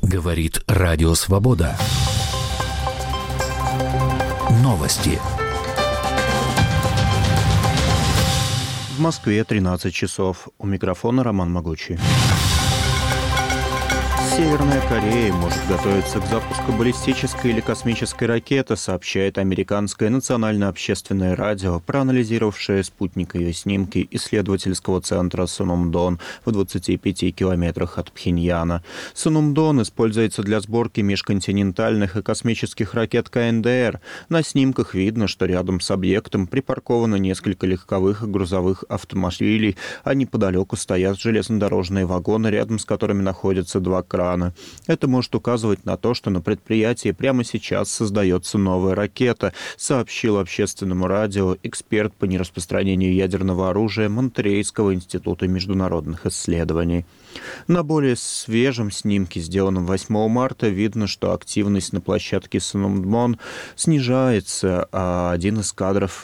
Говорит Радио Свобода. Новости. В Москве 13 часов. У микрофона Роман Могучий. Северная Корея может готовиться к запуску баллистической или космической ракеты, сообщает американское национальное общественное радио, проанализировавшее спутниковые снимки исследовательского центра Сунумдон в 25 километрах от Пхеньяна. Сунумдон используется для сборки межконтинентальных и космических ракет КНДР. На снимках видно, что рядом с объектом припарковано несколько легковых и грузовых автомобилей, а неподалеку стоят железнодорожные вагоны, рядом с которыми находятся два крана. Это может указывать на то, что на предприятии прямо сейчас создается новая ракета, сообщил общественному радио эксперт по нераспространению ядерного оружия Монтерейского института международных исследований. На более свежем снимке, сделанном 8 марта, видно, что активность на площадке Сунумдон снижается, а один из кранов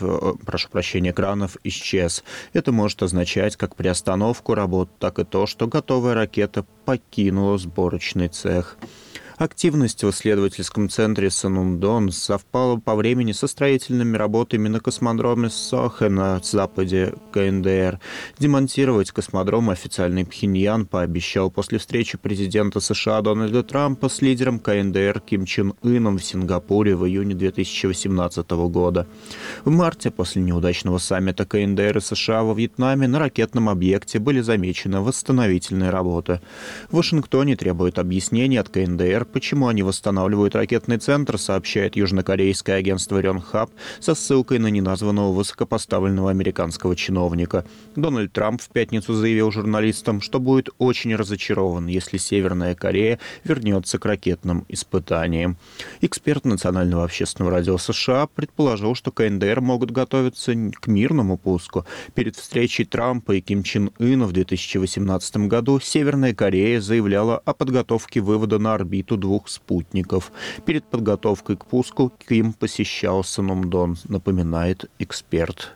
исчез. Это может означать как приостановку работ, так и то, что готовая ракета покинула сборочный цех. Активность в исследовательском центре Сунумдон совпала по времени со строительными работами на космодроме Сохэ на западе КНДР. Демонтировать космодром официальный Пхеньян пообещал после встречи президента США Дональда Трампа с лидером КНДР Ким Чен Ыном в Сингапуре в июне 2018 года. В марте, после неудачного саммита КНДР и США во Вьетнаме, на ракетном объекте были замечены восстановительные работы. В Вашингтоне требуют объяснений от КНДР, почему они восстанавливают ракетный центр, сообщает южнокорейское агентство Рёнхап со ссылкой на неназванного высокопоставленного американского чиновника. Дональд Трамп в пятницу заявил журналистам, что будет очень разочарован, если Северная Корея вернется к ракетным испытаниям. Эксперт Национального общественного радио США предположил, что КНДР могут готовиться к мирному пуску. Перед встречей Трампа и Ким Чен Ына в 2018 году Северная Корея заявляла о подготовке вывода на орбиту двух спутников. Перед подготовкой к пуску Ким посещал Сунумдон, напоминает эксперт.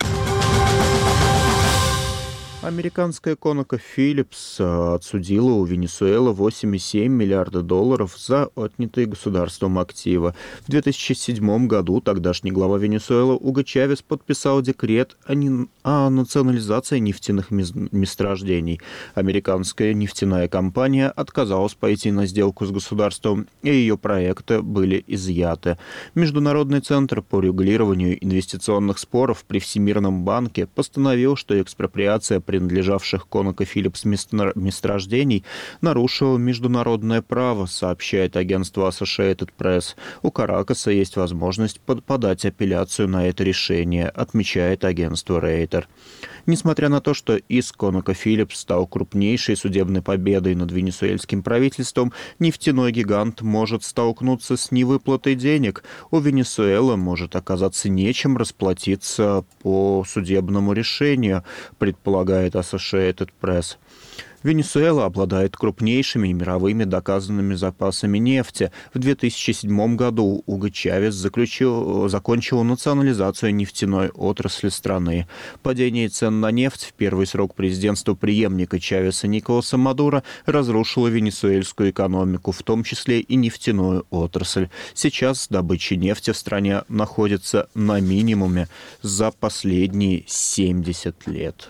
Американская ConocoPhillips отсудила у Венесуэлы $8,7 миллиарда за отнятые государством активы. В 2007 году тогдашний глава Венесуэлы Уго Чавес подписал декрет о национализации нефтяных месторождений. Американская нефтяная компания отказалась пойти на сделку с государством, и ее проекты были изъяты. Международный центр по регулированию инвестиционных споров при Всемирном банке постановил, что экспроприация принадлежавших ConocoPhillips месторождений нарушила международное право, сообщает агентство Associated Press. У Каракаса есть возможность подать апелляцию на это решение, отмечает агентство Рейтер. Несмотря на то, что иск ConocoPhillips стал крупнейшей судебной победой над венесуэльским правительством, нефтяной гигант может столкнуться с невыплатой денег. У Венесуэлы может оказаться нечем расплатиться по судебному решению, предполагает Associated Press. Венесуэла обладает крупнейшими мировыми доказанными запасами нефти. В 2007 году Уго Чавес закончил национализацию нефтяной отрасли страны. Падение цен на нефть в первый срок президентства преемника Чавеса Николаса Мадуро разрушило венесуэльскую экономику, в том числе и нефтяную отрасль. Сейчас добыча нефти в стране находится на минимуме за последние 70 лет.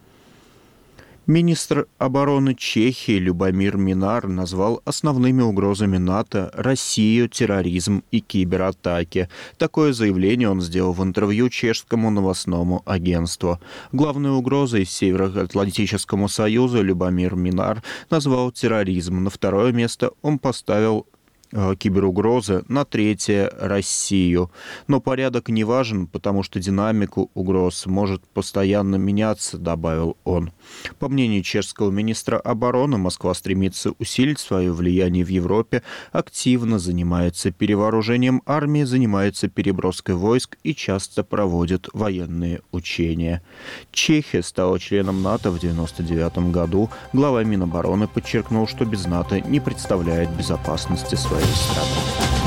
Министр обороны Чехии Любомир Минар назвал основными угрозами НАТО Россию, терроризм и кибератаки. Такое заявление он сделал в интервью чешскому новостному агентству. Главной угрозой Североатлантическому союзу Любомир Минар назвал терроризм. На второе место он поставил киберугрозы, на третье — Россию. Но порядок не важен, потому что динамика угроз может постоянно меняться, добавил он. По мнению чешского министра обороны, Москва стремится усилить свое влияние в Европе, активно занимается перевооружением армии, занимается переброской войск и часто проводит военные учения. Чехия стала членом НАТО в 1999 году. Глава Минобороны подчеркнул, что без НАТО не представляет безопасности своей страны.